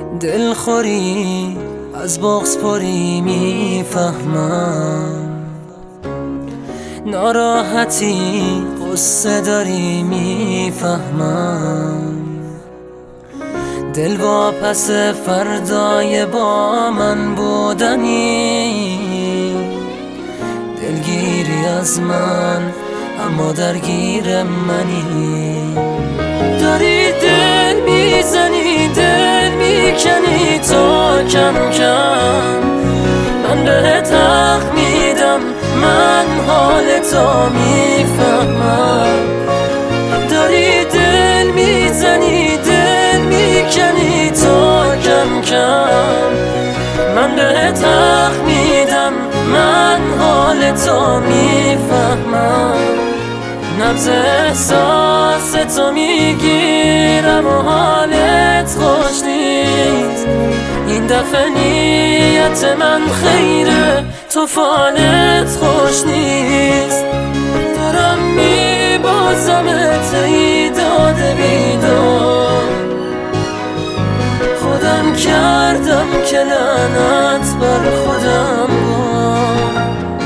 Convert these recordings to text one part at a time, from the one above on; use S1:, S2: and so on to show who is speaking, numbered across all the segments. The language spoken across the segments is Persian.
S1: دلخوری از بغض پری میفهمم، ناراحتی قصه داری میفهمم. دل واپس فردای با من بودنی، دلگیری از من اما درگیر منی. داری دل میزنی، دل میکنی تا کم کم من بهت حق میدم، من حال تو میفهمم. داری دل میزنی، دل میکنی تا کم کم من بهت حق میدم، من حال تو میفهمم. نبض احساس تو میگیرم و حالت خوش نیست. این دفعه نیت من خیره، تو فالت خوش نیست. دارم میبازمت ای داد بیدار، خودم کردم که لعنت بر خودم بار.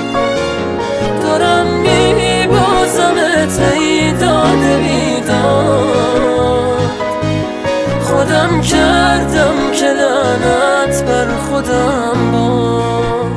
S1: دارم میبازمت ای داد بیدار، خودم کردم که لعنت بر خودم بار.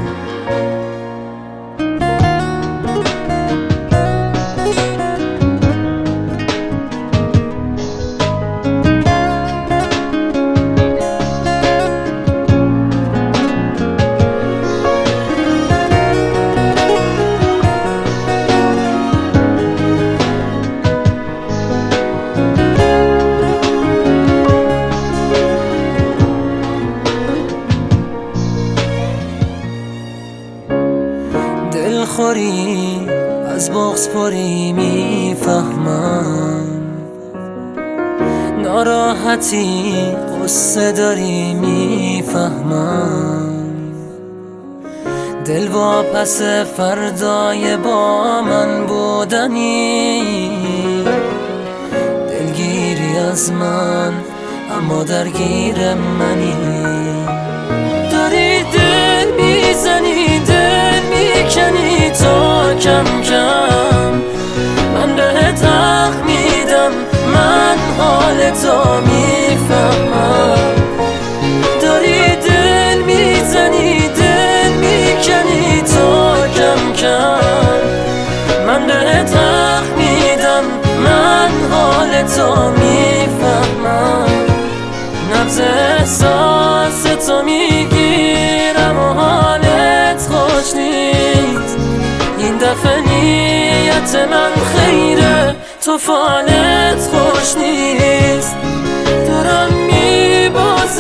S1: دلخوری از بغض پری میفهمم، ناراحتی قصه داری میفهمم. دل واپس فردای با من بودنی، دلگیری از من اما درگیر منی. داری دل میزنی، دل میکنی تا کم کم من بهت حق میدم، من حال تو میفهمم. داری دل میزنی، دل میکنی تا کم کم من بهت حق میدم، من حال تو میفهمم. نبض احساس تو میگیرم و حالت خوش نیست. این دفعه نیت من خیره، تو فالت خوش نیست. دارم میبازمت